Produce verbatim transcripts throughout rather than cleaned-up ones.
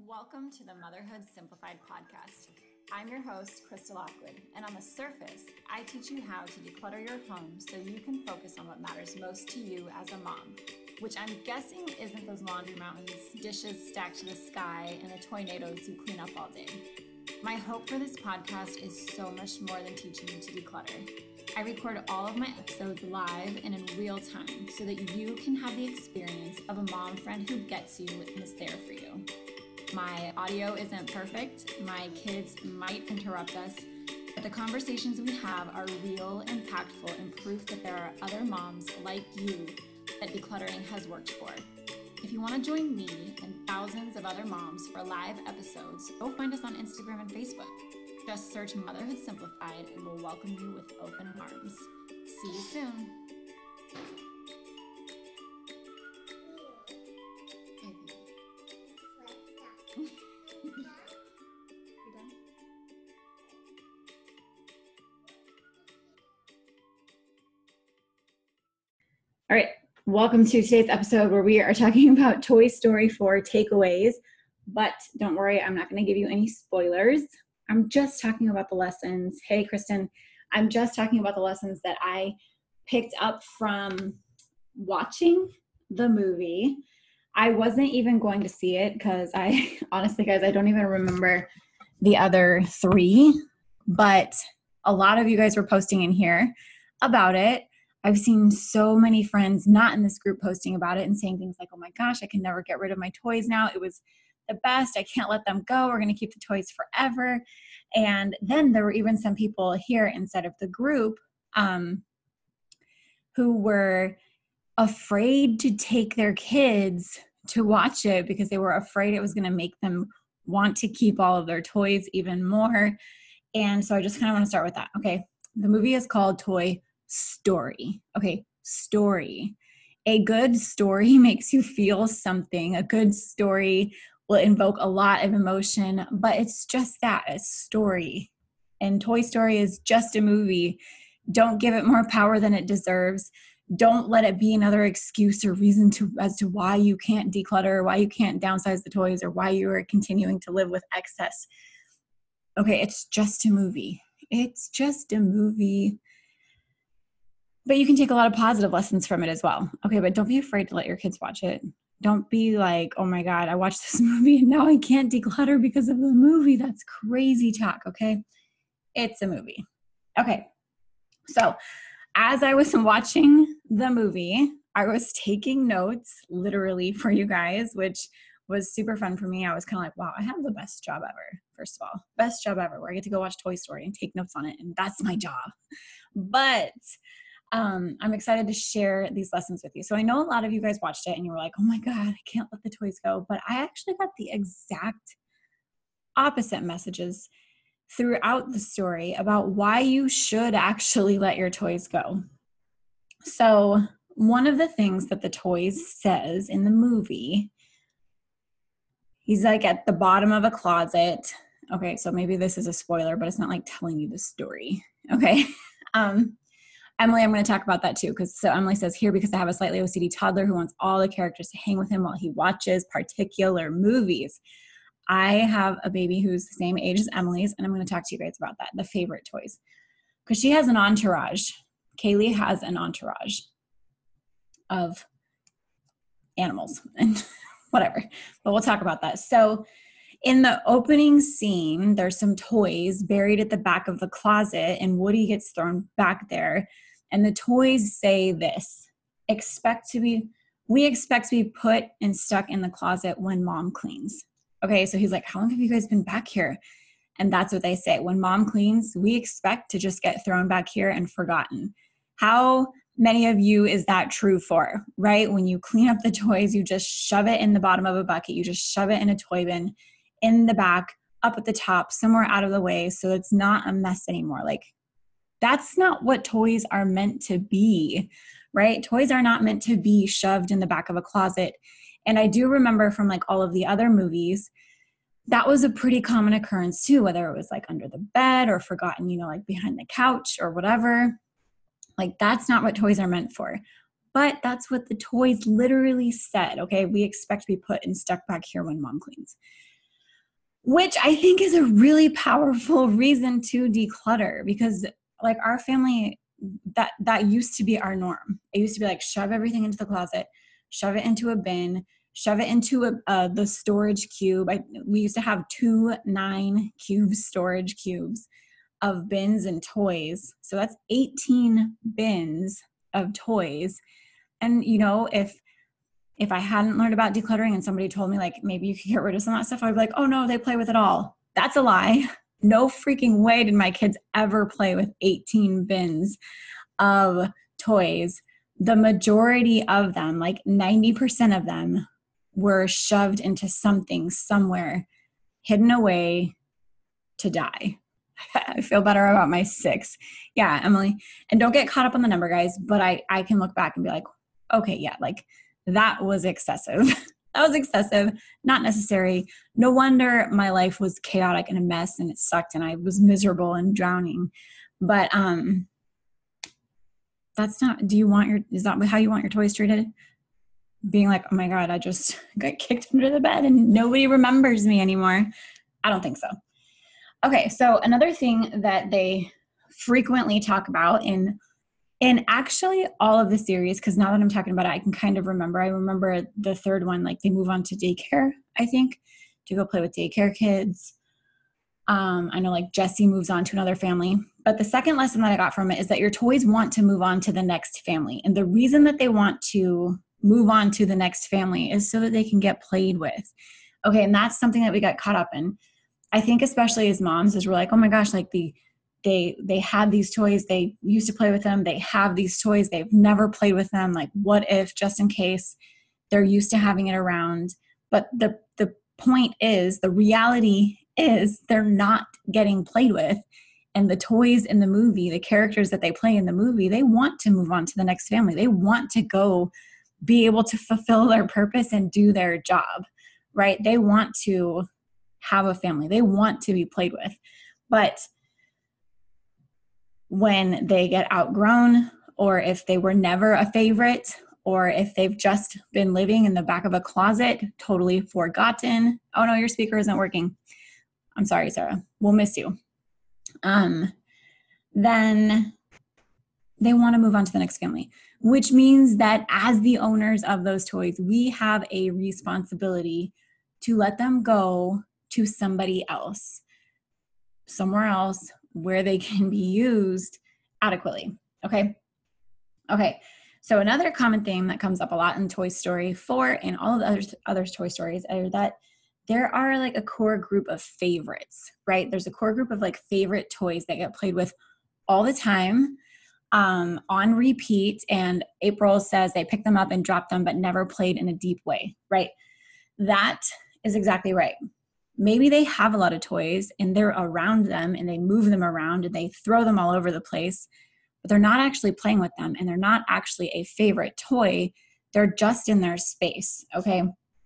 Welcome to the Motherhood Simplified podcast. I'm your host, Crystal Lockwood, and on the surface, I teach you how to declutter your home so you can focus on what matters most to you as a mom, which I'm guessing isn't those laundry mountains, dishes stacked to the sky, and the tornadoes you clean up all day. My hope for this podcast is so much more than teaching you to declutter. I record all of my episodes live and in real time so that you can have the experience of a mom friend who gets you and is there for you. My audio isn't perfect. My kids might interrupt us, but the conversations we have are real, impactful, and proof that there are other moms like you that decluttering has worked for. If you want to join me and thousands of other moms for live episodes, go find us on Instagram and Facebook. Just search Motherhood Simplified and we'll welcome you with open arms. See you soon. All right, welcome to today's episode where we are talking about Toy Story four takeaways, but don't worry, I'm not going to give you any spoilers. I'm just talking about the lessons. Hey, Kristen, I'm just talking about the lessons that I picked up from watching the movie. I wasn't even going to see it because I, honestly, guys, I don't even remember the other three, but a lot of you guys were posting in here about it. I've seen so many friends not in this group posting about it and saying things like, oh my gosh, I can never get rid of my toys now. It was the best. I can't let them go. We're going to keep the toys forever. And then there were even some people here inside of the group um, who were afraid to take their kids to watch it because they were afraid it was going to make them want to keep all of their toys even more. And so I just kind of want to start with that. Okay. The movie is called Toy Story. Okay. Story. A good story makes you feel something. A good story will invoke a lot of emotion, but it's just that, a story. And Toy Story is just a movie. Don't give it more power than it deserves. Don't let it be another excuse or reason to as to why you can't declutter, why you can't downsize the toys, or why you are continuing to live with excess. Okay, it's just a movie. It's just a movie. But you can take a lot of positive lessons from it as well. Okay, but don't be afraid to let your kids watch it. Don't be like, oh my God, I watched this movie and now I can't declutter because of the movie. That's crazy talk, okay? It's a movie. Okay, so as I was watching the movie, I was taking notes literally for you guys, which was super fun for me. I was kind of like, wow, I have the best job ever, first of all. Best job ever, where I get to go watch Toy Story and take notes on it, and that's my job. But um, I'm excited to share these lessons with you. So I know a lot of you guys watched it and you were like, oh my God, I can't let the toys go. But I actually got the exact opposite messages throughout the story about why you should actually let your toys go. So one of the things that the toys says in the movie, he's like at the bottom of a closet. Okay, so maybe this is a spoiler, but it's not like telling you the story. Okay. Um, Emily, I'm going to talk about that too, because so Emily says here, because I have a slightly O C D toddler who wants all the characters to hang with him while he watches particular movies. I have a baby who's the same age as Emily's, and I'm going to talk to you guys about that, the favorite toys. Because she has an entourage. Kaylee has an entourage of animals and whatever, but we'll talk about that. So in the opening scene, there's some toys buried at the back of the closet, and Woody gets thrown back there. And the toys say this, expect to be, we expect to be put and stuck in the closet when mom cleans. Okay, so he's like, how long have you guys been back here? And that's what they say. When mom cleans, we expect to just get thrown back here and forgotten. How many of you is that true for, right? When you clean up the toys, you just shove it in the bottom of a bucket. You just shove it in a toy bin, in the back, up at the top, somewhere out of the way, so it's not a mess anymore. Like, that's not what toys are meant to be, right? Toys are not meant to be shoved in the back of a closet. And I do remember from like all of the other movies, that was a pretty common occurrence too, whether it was like under the bed or forgotten, you know, like behind the couch or whatever. Like, that's not what toys are meant for. But that's what the toys literally said, okay? We expect to be put and stuck back here when mom cleans. which I think is a really powerful reason to declutter, because like our family, that, that used to be our norm. It used to be like, shove everything into the closet, shove it into a bin, shove it into a, uh, the storage cube. I, we used to have two nine cube storage cubes of bins and toys. So that's eighteen bins of toys. And you know, if, if I hadn't learned about decluttering and somebody told me like, maybe you could get rid of some of that stuff, I'd be like, oh no, they play with it all. That's a lie. No freaking way did my kids ever play with eighteen bins of toys. The majority of them, like ninety percent of them, were shoved into something somewhere, hidden away to die. I feel better about my six. Yeah, Emily. And don't get caught up on the number, guys, but I, I can look back and be like, okay, yeah, like that was excessive. That was excessive, not necessary. No wonder my life was chaotic and a mess and it sucked and I was miserable and drowning. But um, that's not, do you want your, is that how you want your toys treated? Being like, oh my God, I just got kicked under the bed and nobody remembers me anymore. I don't think so. Okay, so another thing that they frequently talk about in in actually all of the series, because now that I'm talking about it, I can kind of remember. I remember the third one, like they move on to daycare, I think, to go play with daycare kids. Um, I know like Jesse moves on to another family. But the second lesson that I got from it is that your toys want to move on to the next family. And the reason that they want to move on to the next family is so that they can get played with. Okay, and that's something that we got caught up in. I think especially as moms, is we're like, oh my gosh, like the they they had these toys, they used to play with them, they have these toys, they've never played with them. Like, what if, just in case, they're used to having it around? But the the point is, the reality is they're not getting played with. And the toys in the movie, the characters that they play in the movie, they want to move on to the next family. They want to go be able to fulfill their purpose and do their job, right? They want to have a family. They want to be played with. But when they get outgrown, or if they were never a favorite, or if they've just been living in the back of a closet, totally forgotten. Oh no, your speaker isn't working. I'm sorry, Sarah. We'll miss you. Um, then they want to move on to the next family, which means that as the owners of those toys, we have a responsibility to let them go to somebody else, somewhere else where they can be used adequately. Okay. Okay. So another common theme that comes up a lot in Toy Story four and all of the other, other Toy Stories are that there are like a core group of favorites, right? There's a core group of like favorite toys that get played with all the time, um, on repeat. And April says they pick them up and drop them, but never played in a deep way, right? That is exactly right. Maybe they have a lot of toys and they're around them and they move them around and they throw them all over the place, but they're not actually playing with them and they're not actually a favorite toy. They're just in their space, okay?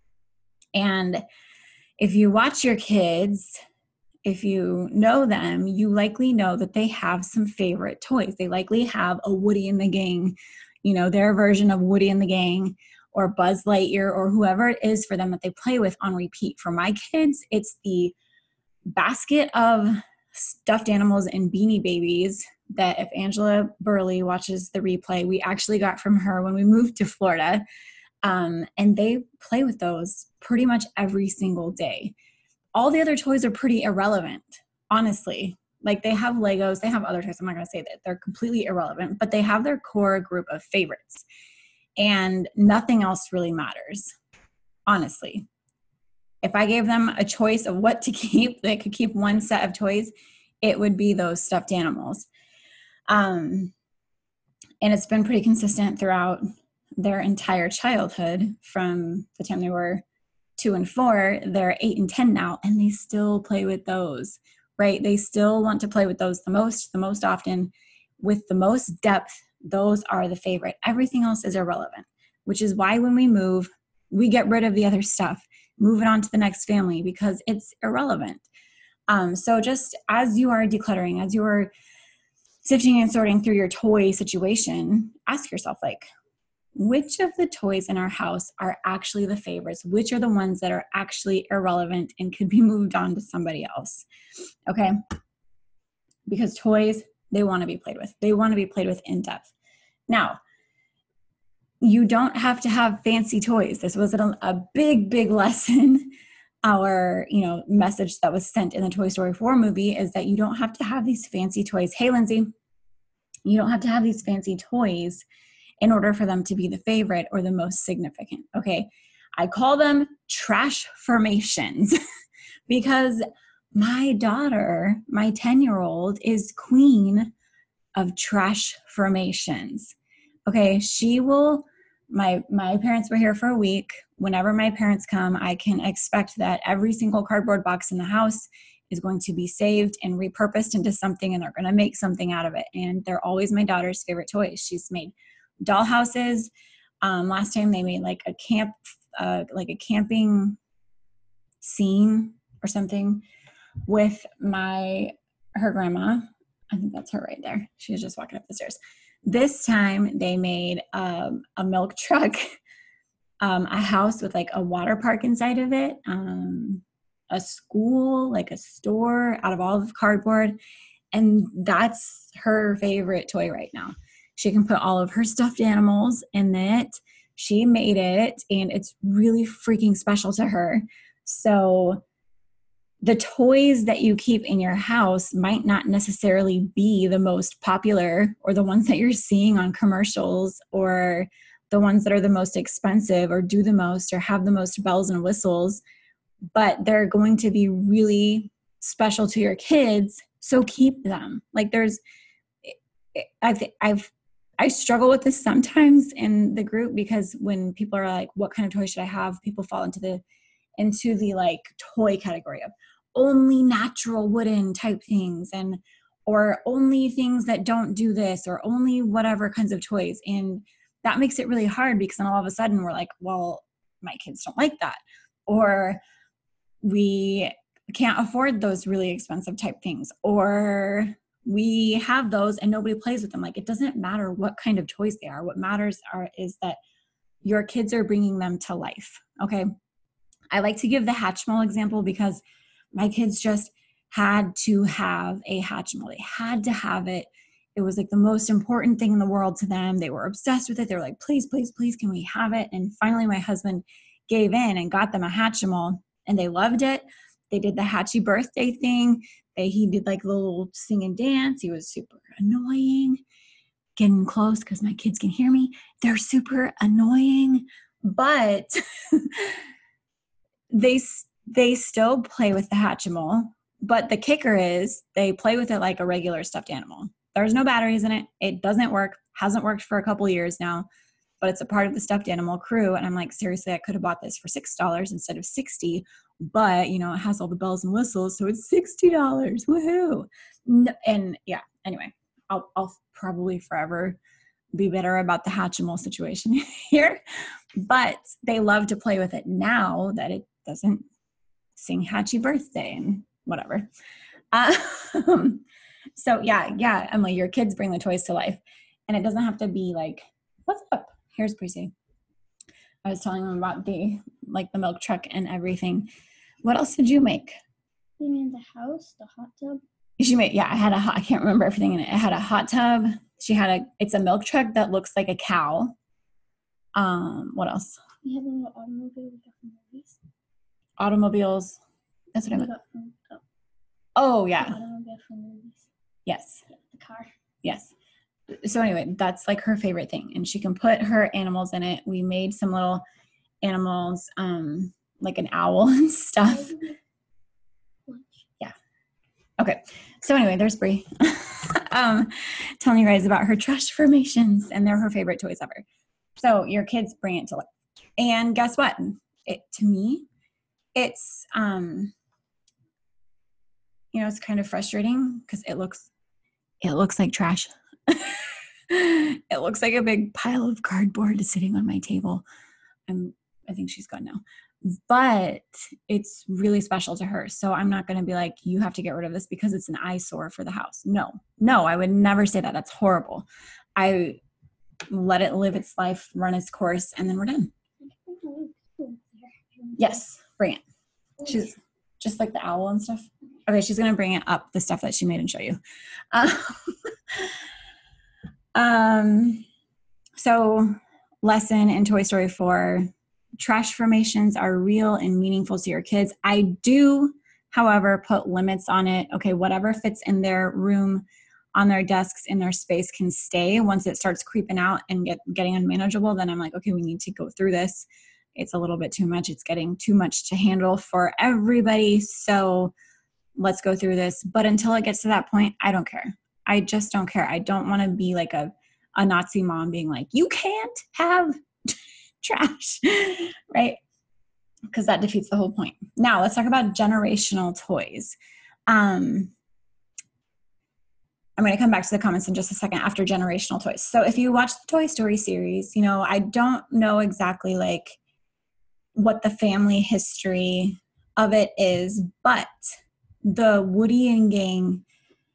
And if you watch your kids, if you know them, you likely know that they have some favorite toys. They likely have a Woody and the Gang, you know, their version of Woody and the Gang, or Buzz Lightyear, or whoever it is for them that they play with on repeat. For my kids, it's the basket of stuffed animals and Beanie Babies that if Angela Burley watches the replay, we actually got from her when we moved to Florida. Um, and they play with those pretty much every single day. All the other toys are pretty irrelevant, honestly. Like they have Legos, they have other toys. I'm not going to say that they're completely irrelevant, but they have their core group of favorites. And nothing else really matters, honestly. If I gave them a choice of what to keep, they could keep one set of toys, it would be those stuffed animals. Um, and it's been pretty consistent throughout their entire childhood. From the time they were two and four, they're eight and ten now, and they still play with those, right? They still want to play with those the most, the most often, with the most depth. Those are the favorite. Everything else is irrelevant, which is why when we move, we get rid of the other stuff, move it on to the next family because it's irrelevant. Um, so just as you are decluttering, as you are sifting and sorting through your toy situation, ask yourself, like, which of the toys in our house are actually the favorites? Which are the ones that are actually irrelevant and could be moved on to somebody else? Okay. Because toys, they want to be played with. They want to be played with in depth. Now, you don't have to have fancy toys. This was a, a big, big lesson. Our, you know, message that was sent in the Toy Story four movie is that you don't have to have these fancy toys. Hey, Lindsay, you don't have to have these fancy toys in order for them to be the favorite or the most significant. Okay. I call them trash formations because my daughter, my ten-year-old, is queen of trash formations. Okay. She will, my, my parents were here for a week. Whenever my parents come, I can expect that every single cardboard box in the house is going to be saved and repurposed into something, and they're going to make something out of it. And they're always my daughter's favorite toys. She's made doll houses. Um, last time they made like a camp, uh, like a camping scene or something with my, her grandma. I think that's her right there. She was just walking up the stairs. This time they made um, a milk truck, um, a house with like a water park inside of it, um, a school, like a store out of all of cardboard. And that's her favorite toy right now. She can put all of her stuffed animals in it. She made it, and it's really freaking special to her. So the toys that you keep in your house might not necessarily be the most popular or the ones that you're seeing on commercials or the ones that are the most expensive or do the most or have the most bells and whistles, but they're going to be really special to your kids. So keep them. Like there's, I've, I've, I struggle with this sometimes in the group because when people are like, what kind of toy should I have? People fall into the, into the like toy category of only natural wooden type things and, or only things that don't do this or only whatever kinds of toys. And that makes it really hard because then all of a sudden we're like, well, my kids don't like that. Or we can't afford those really expensive type things. Or we have those and nobody plays with them. Like it doesn't matter what kind of toys they are. What matters are is that your kids are bringing them to life. Okay. I like to give the Hatchimal example because my kids just had to have a Hatchimal. They had to have it. It was like the most important thing in the world to them. They were obsessed with it. They were like, please, please, please, can we have it? And finally my husband gave in and got them a Hatchimal and they loved it. They did the Hatchie birthday thing. They, he did like a little sing and dance. He was super annoying. Getting close because my kids can hear me. They're super annoying, but they they still play with the Hatchimal. But the kicker is they play with it like a regular stuffed animal. There's no batteries in it. It doesn't work. Hasn't worked for a couple years now, but it's a part of the stuffed animal crew. And I'm like, seriously, I could have bought this for six dollars instead of sixty dollars. But, you know, it has all the bells and whistles, so it's sixty dollars. Woohoo. And yeah, anyway, I'll, I'll probably forever be bitter about the Hatchimal situation here. But they love to play with it now that it doesn't sing Hatchie birthday and whatever. Um, so yeah, yeah, Emily, your kids bring the toys to life. And it doesn't have to be like, what's up? Here's Prissy. I was telling them about the, like the milk truck and everything. What else did you make? You mean the house, the hot tub? She made, yeah, I had a hot, I can't remember everything in it. It had a hot tub. She had a, it's a milk truck that looks like a cow. Um, what else? You have a little automobile we got from movies. Automobiles. That's what I meant. From, oh, oh, yeah. The automobile from movies. Yes. Yeah, the car. Yes. So anyway, that's like her favorite thing. And she can put her animals in it. We made some little animals, um, like an owl and stuff. Yeah. Okay. So anyway, there's Brie. um, telling you guys about her trash formations, and they're her favorite toys ever. So your kids bring it to life. And guess what? It, to me, it's, um, you know, it's kind of frustrating because it looks, it looks like trash. It looks like a big pile of cardboard sitting on my table. I'm, I think she's gone now, but it's really special to her. So I'm not going to be like, you have to get rid of this because it's an eyesore for the house. No, no, I would never say that. That's horrible. I, let it live its life, run its course, and then we're done. Yes, bring it. She's just like the owl and stuff. Okay, she's going to bring it up, the stuff that she made, and show you. Um, um, so lesson in Toy Story four, trash formations are real and meaningful to your kids. I do, however, put limits on it. Okay, whatever fits in their room, on their desks, in their space can stay. Once it starts creeping out and get, getting unmanageable, then I'm like, okay, we need to go through this. It's a little bit too much. It's getting too much to handle for everybody. So let's go through this. But until it gets to that point, I don't care. I just don't care. I don't want to be like a, a Nazi mom being like, you can't have trash, right? Because that defeats the whole point. Now let's talk about generational toys. Um, I'm going to come back to the comments in just a second after generational toys. So if you watch the Toy Story series, you know, I don't know exactly like what the family history of it is, but the Woody and Gang,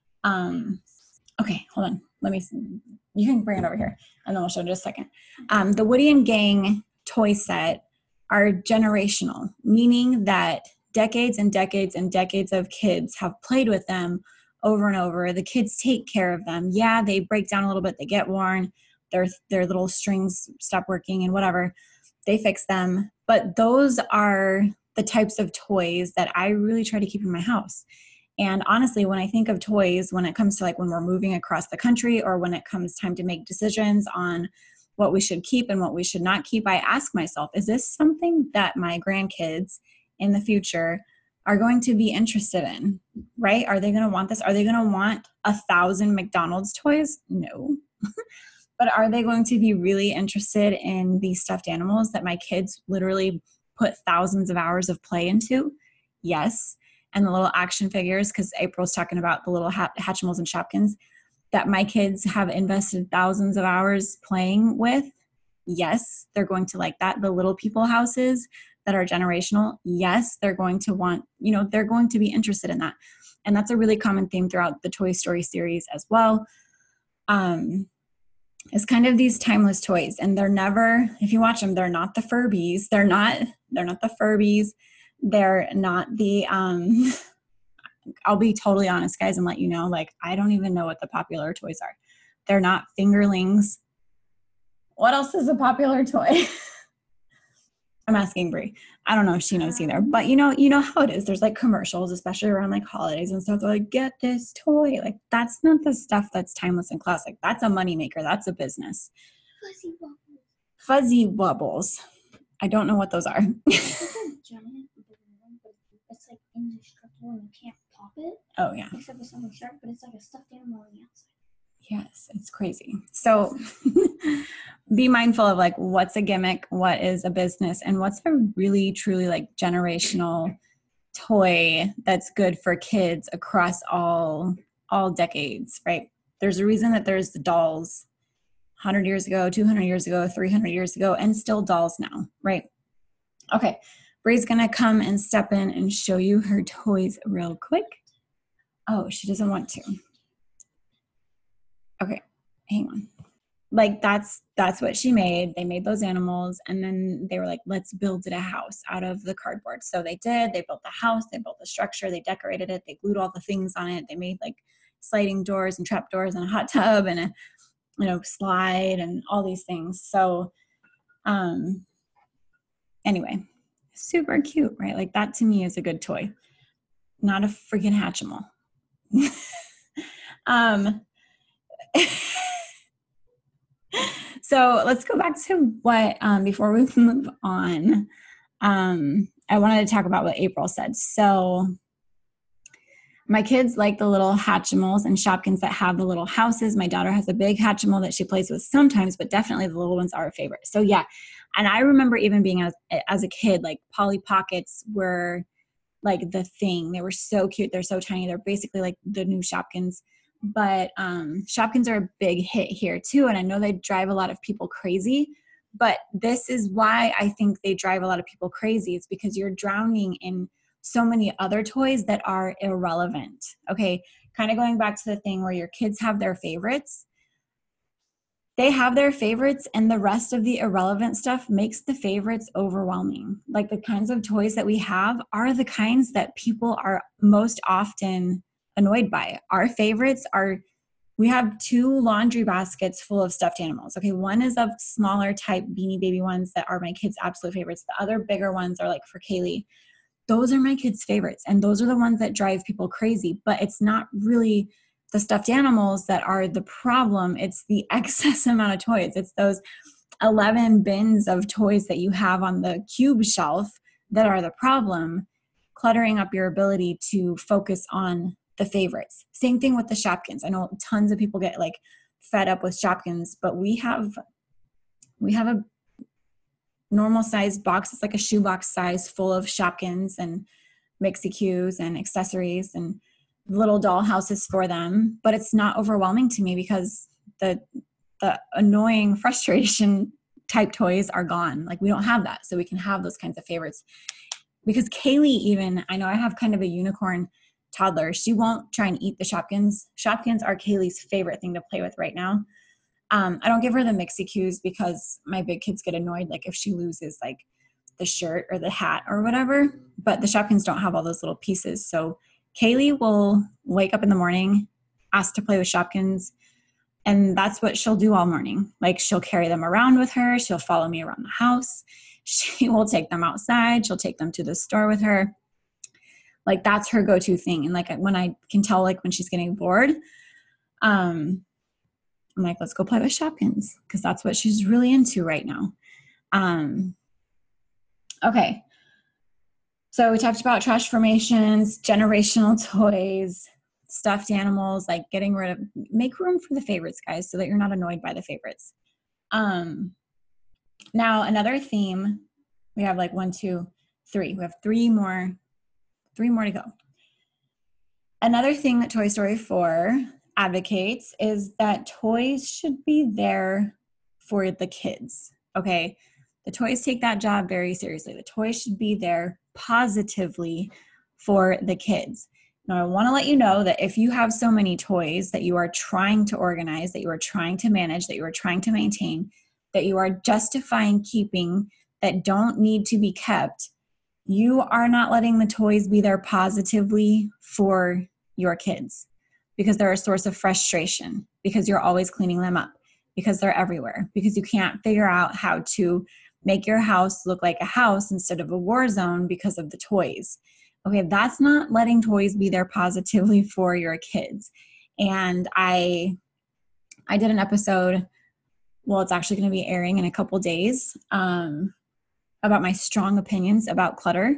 um, okay, hold on. Let me, you can bring it over here and then we'll show in just a second. Um, the Woody and Gang toy set are generational, meaning that decades and decades and decades of kids have played with them over and over. The kids take care of them. Yeah, they break down a little bit. They get worn. Their, their little strings stop working and whatever. They fix them. But those are the types of toys that I really try to keep in my house. And honestly, when I think of toys, when it comes to like when we're moving across the country or when it comes time to make decisions on what we should keep and what we should not keep, I ask myself, is this something that my grandkids in the future are going to be interested in, right? Are they going to want this? Are they going to want a thousand McDonald's toys? No. But are they going to be really interested in these stuffed animals that my kids literally put thousands of hours of play into? Yes. And the little action figures, because April's talking about the little Hat- Hatchimals and Shopkins that my kids have invested thousands of hours playing with. Yes, they're going to like that. The little people houses that are generational. Yes, they're going to want, you know, they're going to be interested in that. And that's a really common theme throughout the Toy Story series as well. Um, it's kind of these timeless toys, and they're never, if you watch them, they're not the Furbies. They're not, they're not the Furbies. They're not the, um, I'll be totally honest, guys, and let you know, like, I don't even know what the popular toys are. They're not fingerlings. What else is a popular toy? I'm asking Brie. I don't know if she knows either, but you know, you know how it is. There's like commercials, especially around like holidays and stuff. They're like, get this toy. Like, that's not the stuff that's timeless and classic. That's a moneymaker. That's a business. Fuzzy bubbles. Fuzzy Wubbles. I don't know what those are. It's like a giant balloon, but it's like indestructible and you can't pop it. Oh, yeah. Except for something sharp, but it's like a stuffed animal on the outside. Yes, it's crazy. So be mindful of like what's a gimmick, what is a business, and what's a really truly like generational toy that's good for kids across all all decades, right? There's a reason that there's the dolls one hundred years ago, two hundred years ago, three hundred years ago, and still dolls now, right? Okay, Bray's gonna come and step in and show you her toys real quick. Oh, she doesn't want to. Okay, hang on. Like that's that's what she made. They made those animals, and then they were like, let's build it a house out of the cardboard. So they did. They built the house. They built the structure. They decorated it. They glued all the things on it. They made like sliding doors and trap doors and a hot tub and a you know slide and all these things. So um, anyway, super cute, right? Like that to me is a good toy, not a freaking Hatchimal. um. So let's go back to what, um, before we move on, um, I wanted to talk about what April said. So my kids like the little Hatchimals and Shopkins that have the little houses. My daughter has a big Hatchimal that she plays with sometimes, but definitely the little ones are a favorite. So yeah. And I remember even being as, as a kid, like Polly Pockets were like the thing. They were so cute. They're so tiny. They're basically like the new Shopkins. But um, Shopkins are a big hit here too. And I know they drive a lot of people crazy, but this is why I think they drive a lot of people crazy. It's because you're drowning in so many other toys that are irrelevant. Okay, kind of going back to the thing where your kids have their favorites. they have their favorites, and the rest of the irrelevant stuff makes the favorites overwhelming. Like the kinds of toys that we have are the kinds that people are most often annoyed by. Our favorites are, we have two laundry baskets full of stuffed animals. Okay, one is of smaller type Beanie Baby ones that are my kids' absolute favorites. The other bigger ones are like for Kaylee. Those are my kids' favorites, and those are the ones that drive people crazy. But it's not really the stuffed animals that are the problem. It's the excess amount of toys. It's those eleven bins of toys that you have on the cube shelf that are the problem, cluttering up your ability to focus on the favorites. Same thing with the Shopkins. I know tons of people get like fed up with Shopkins, but we have we have a normal sized box. It's like a shoebox size full of Shopkins and Mixie-Qs and accessories and little doll houses for them. But it's not overwhelming to me because the the annoying frustration type toys are gone. Like we don't have that. So we can have those kinds of favorites. Because Kaylee even, I know I have kind of a unicorn toddler. She won't try and eat the Shopkins. Shopkins are Kaylee's favorite thing to play with right now. Um, I don't give her the Mixie-Qs because my big kids get annoyed, like if she loses like the shirt or the hat or whatever, but the Shopkins don't have all those little pieces. So Kaylee will wake up in the morning, ask to play with Shopkins, and that's what she'll do all morning. Like she'll carry them around with her. She'll follow me around the house. She will take them outside. She'll take them to the store with her. Like that's her go-to thing. And like when I can tell, like when she's getting bored, um, I'm like, let's go play with Shopkins because that's what she's really into right now. Um, okay. So we talked about trash formations, generational toys, stuffed animals, like getting rid of, make room for the favorites, guys, so that you're not annoyed by the favorites. Um, now another theme, we have like one, two, three. We have three more, three more to go. Another thing that Toy Story four advocates is that toys should be there for the kids, okay? The toys take that job very seriously. The toys should be there positively for the kids. Now, I want to let you know that if you have so many toys that you are trying to organize, that you are trying to manage, that you are trying to maintain, that you are justifying keeping, that don't need to be kept, you are not letting the toys be there positively for your kids because they're a source of frustration, because you're always cleaning them up, because they're everywhere, because you can't figure out how to make your house look like a house instead of a war zone because of the toys. Okay, that's not letting toys be there positively for your kids. And I I did an episode, well, it's actually going to be airing in a couple days, um, about my strong opinions about clutter.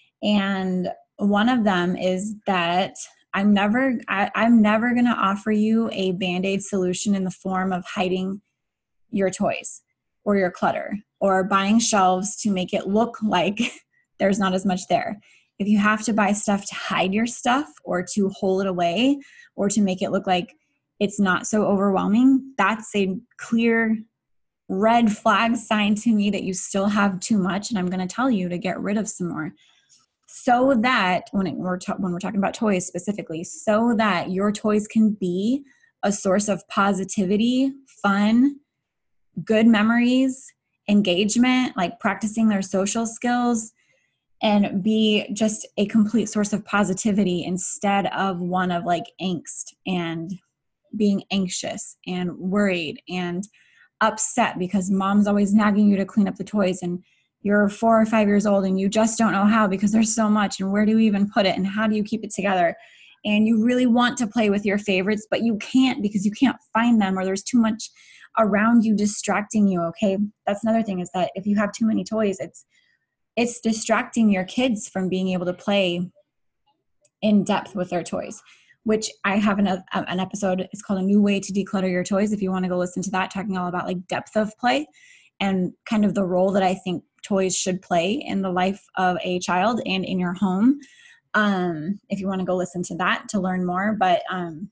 And one of them is that I'm never I, I'm never going to offer you a Band-Aid solution in the form of hiding your toys or your clutter or buying shelves to make it look like there's not as much there. If you have to buy stuff to hide your stuff or to hold it away or to make it look like it's not so overwhelming, that's a clear red flag sign to me that you still have too much, and I'm going to tell you to get rid of some more. So that when, it, we're ta- when we're talking about toys specifically, so that your toys can be a source of positivity, fun, good memories, engagement, like practicing their social skills, and be just a complete source of positivity instead of one of like angst and being anxious and worried and upset because mom's always nagging you to clean up the toys and you're four or five years old and you just don't know how because there's so much and where do you even put it and how do you keep it together? And you really want to play with your favorites, but you can't because you can't find them or there's too much around you distracting you, okay? That's another thing is that if you have too many toys, it's it's distracting your kids from being able to play in depth with their toys, which I have an, an episode, it's called A New Way to Declutter Your Toys. If you want to go listen to that, talking all about like depth of play and kind of the role that I think toys should play in the life of a child and in your home. Um, if you want to go listen to that to learn more, but um,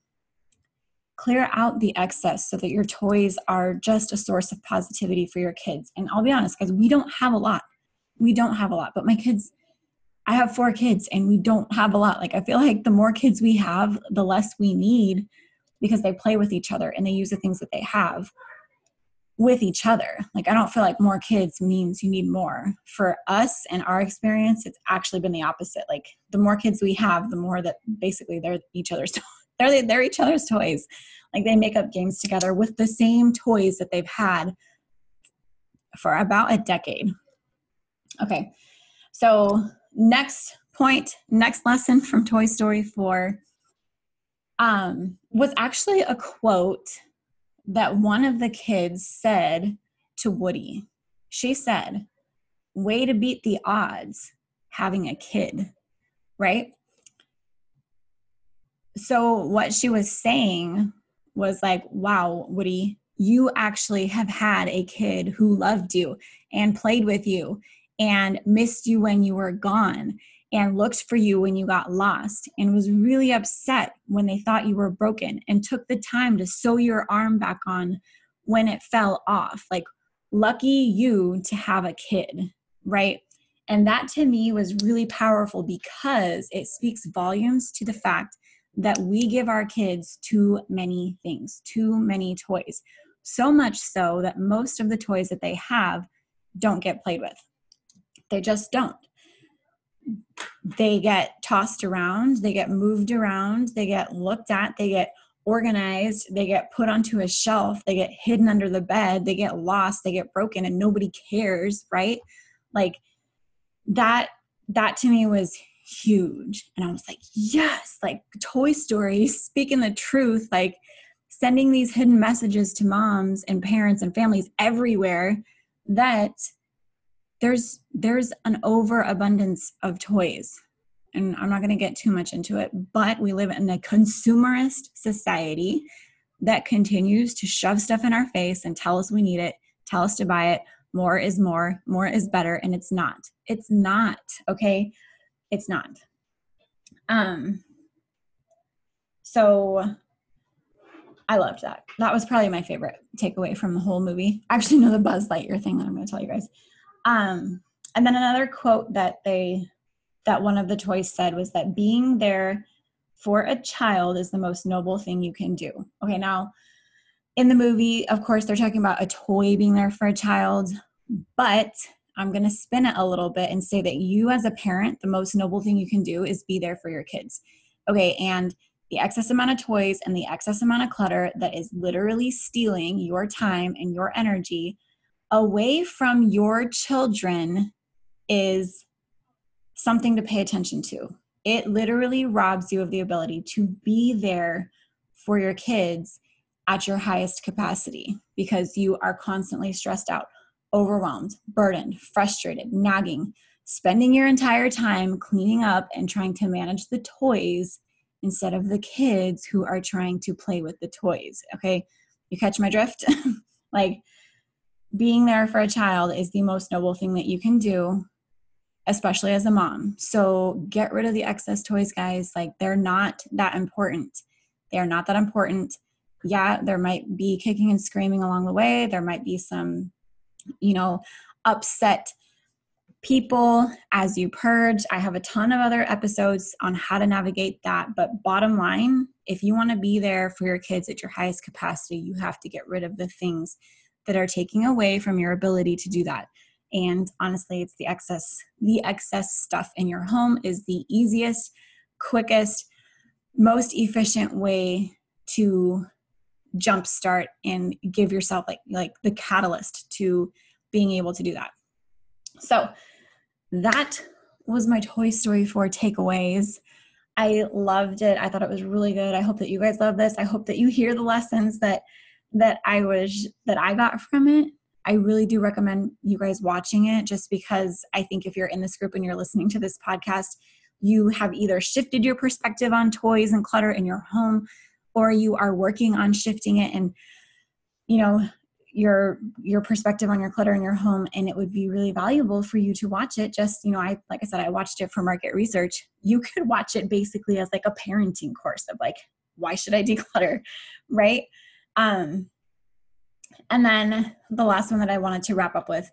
clear out the excess so that your toys are just a source of positivity for your kids. And I'll be honest, guys, we don't have a lot. We don't have a lot, but my kids, I have four kids and we don't have a lot. Like I feel like the more kids we have, the less we need because they play with each other and they use the things that they have. with each other. Like, I don't feel like more kids means you need more. For us and our experience, it's actually been the opposite. Like, the more kids we have, the more that basically they're each other's to- they're they're each other's toys. Like, they make up games together with the same toys that they've had for about a decade. Okay, so next point, next lesson from Toy Story four um, was actually a quote that one of the kids said to Woody. She said, "Way to beat the odds having a kid," right? So what she was saying was like, wow, Woody, you actually have had a kid who loved you and played with you and missed you when you were gone and looked for you when you got lost and was really upset when they thought you were broken and took the time to sew your arm back on when it fell off. Like, lucky you to have a kid, right? And that to me was really powerful because it speaks volumes to the fact that we give our kids too many things, too many toys. So much so that most of the toys that they have don't get played with. They just don't. They get tossed around, they get moved around, they get looked at, they get organized, they get put onto a shelf, they get hidden under the bed, they get lost, they get broken, and nobody cares, right? Like, that, that to me was huge. And I was like, yes, like Toy Story, speaking the truth, like sending these hidden messages to moms and parents and families everywhere that there's there's an overabundance of toys. And I'm not going to get too much into it, but we live in a consumerist society that continues to shove stuff in our face and tell us we need it, tell us to buy it. More is more, more is better, and it's not. It's not, okay? It's not. Um, so I loved that. That was probably my favorite takeaway from the whole movie. I actually know the Buzz Lightyear thing that I'm going to tell you guys. Um, and then another quote that they, that one of the toys said was that being there for a child is the most noble thing you can do. Okay, now in the movie, of course, they're talking about a toy being there for a child, but I'm going to spin it a little bit and say that you as a parent, the most noble thing you can do is be there for your kids. Okay, and the excess amount of toys and the excess amount of clutter that is literally stealing your time and your energy away from your children is something to pay attention to. It literally robs you of the ability to be there for your kids at your highest capacity because you are constantly stressed out, overwhelmed, burdened, frustrated, nagging, spending your entire time cleaning up and trying to manage the toys instead of the kids who are trying to play with the toys. Okay, you catch my drift? Like, being there for a child is the most noble thing that you can do, especially as a mom. So get rid of the excess toys, guys. Like, they're not that important. They are not that important. Yeah, there might be kicking and screaming along the way. There might be some, you know, upset people as you purge. I have a ton of other episodes on how to navigate that. But bottom line, if you want to be there for your kids at your highest capacity, you have to get rid of the things that are taking away from your ability to do that. And honestly, it's the excess, the excess stuff in your home is the easiest, quickest, most efficient way to jumpstart and give yourself like, like the catalyst to being able to do that. So that was my Toy Story four takeaways. I loved it. I thought it was really good. I hope that you guys love this. I hope that you hear the lessons that that I was that I got from it. I really do recommend you guys watching it just because I think if you're in this group and you're listening to this podcast, you have either shifted your perspective on toys and clutter in your home, or you are working on shifting it and, you know, your your perspective on your clutter in your home, and it would be really valuable for you to watch it. Just, you know, I like I said, I watched it for market research. You could watch it basically as like a parenting course of like, why should I declutter, right? Um, and then the last one that I wanted to wrap up with,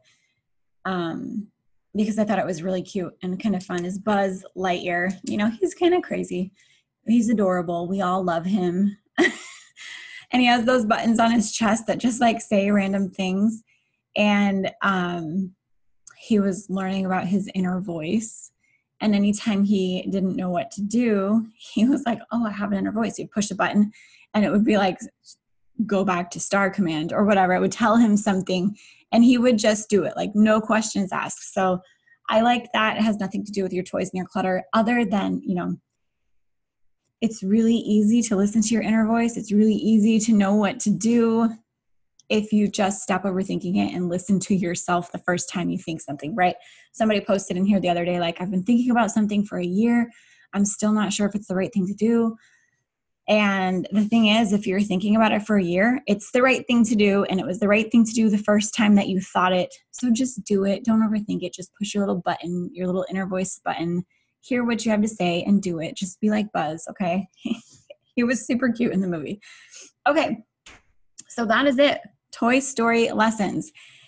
um, because I thought it was really cute and kind of fun, is Buzz Lightyear. You know, he's kind of crazy. He's adorable. We all love him. And he has those buttons on his chest that just like say random things. And um, he was learning about his inner voice. And anytime he didn't know what to do, he was like, oh, I have an inner voice. He'd push a button and it would be like, go back to Star Command or whatever. It would tell him something and he would just do it, like no questions asked. So I like that. It has nothing to do with your toys and your clutter other than, you know, it's really easy to listen to your inner voice. It's really easy to know what to do if you just stop overthinking it and listen to yourself the first time you think something, right? Somebody posted in here the other day, like, I've been thinking about something for a year. I'm still not sure if it's the right thing to do. And the thing is, if you're thinking about it for a year, it's the right thing to do. And it was the right thing to do the first time that you thought it. So just do it. Don't overthink it. Just push your little button, your little inner voice button, hear what you have to say and do it. Just be like Buzz. Okay. He was super cute in the movie. Okay. So that is it. Toy Story lessons.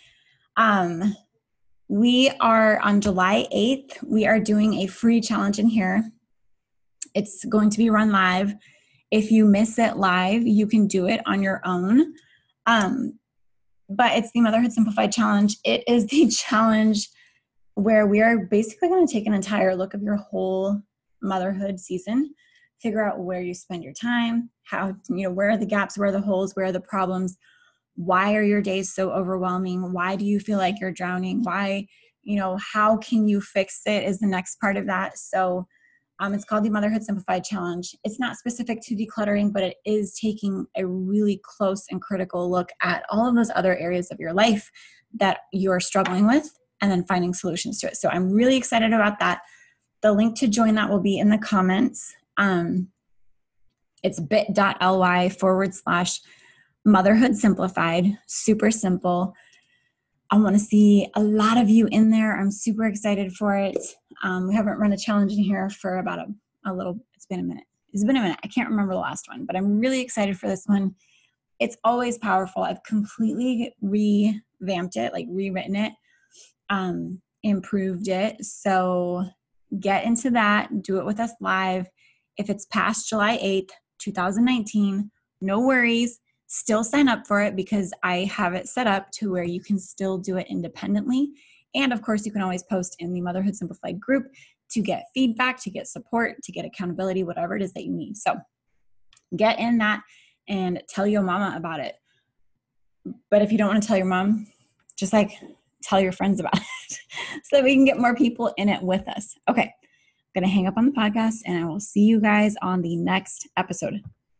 Um, we are on July eighth. We are doing a free challenge in here. It's going to be run live. If you miss it live, you can do it on your own. Um, but it's the Motherhood Simplified Challenge. It is the challenge where we are basically going to take an entire look of your whole motherhood season, figure out where you spend your time, how, you know, where are the gaps, where are the holes, where are the problems, why are your days so overwhelming, why do you feel like you're drowning, why, you know, how can you fix it is the next part of that. So um, it's called the Motherhood Simplified Challenge. It's not specific to decluttering, but it is taking a really close and critical look at all of those other areas of your life that you're struggling with, and then finding solutions to it. So I'm really excited about that. The link to join that will be in the comments. Um, it's bit.ly forward slash motherhood simplified. Super simple. I want to see a lot of you in there. I'm super excited for it. Um, we haven't run a challenge in here for about a, a little, it's been a minute. It's been a minute. I can't remember the last one, but I'm really excited for this one. It's always powerful. I've completely revamped it, like rewritten it. Um, improved it. So get into that. Do it with us live. If it's past July eighth, twenty nineteen, no worries. Still sign up for it because I have it set up to where you can still do it independently. And of course, you can always post in the Motherhood Simplified group to get feedback, to get support, to get accountability, whatever it is that you need. So get in that and tell your mama about it. But if you don't want to tell your mom, just like tell your friends about it so that we can get more people in it with us. Okay. I'm going to hang up on the podcast and I will see you guys on the next episode.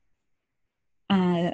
Uh,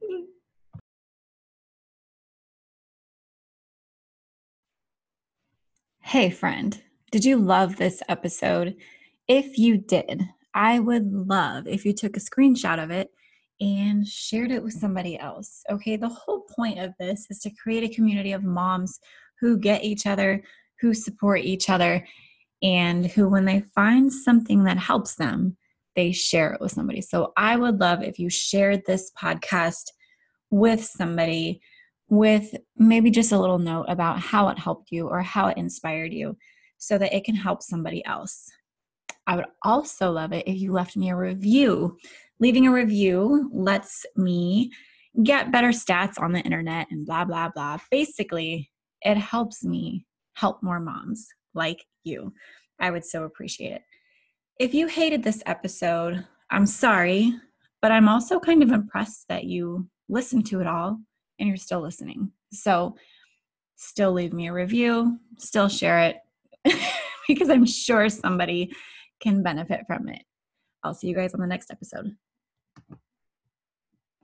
hey friend, did you love this episode? If you did, I would love if you took a screenshot of it and shared it with somebody else. Okay. The whole point of this is to create a community of moms who get each other, who support each other, and who, when they find something that helps them, they share it with somebody. So I would love if you shared this podcast with somebody with maybe just a little note about how it helped you or how it inspired you so that it can help somebody else. I would also love it if you left me a review. Leaving a review lets me get better stats on the internet and blah, blah, blah. Basically, it helps me help more moms like you. I would so appreciate it. If you hated this episode, I'm sorry, but I'm also kind of impressed that you listened to it all and you're still listening. So still leave me a review, still share it because I'm sure somebody can benefit from it. I'll see you guys on the next episode.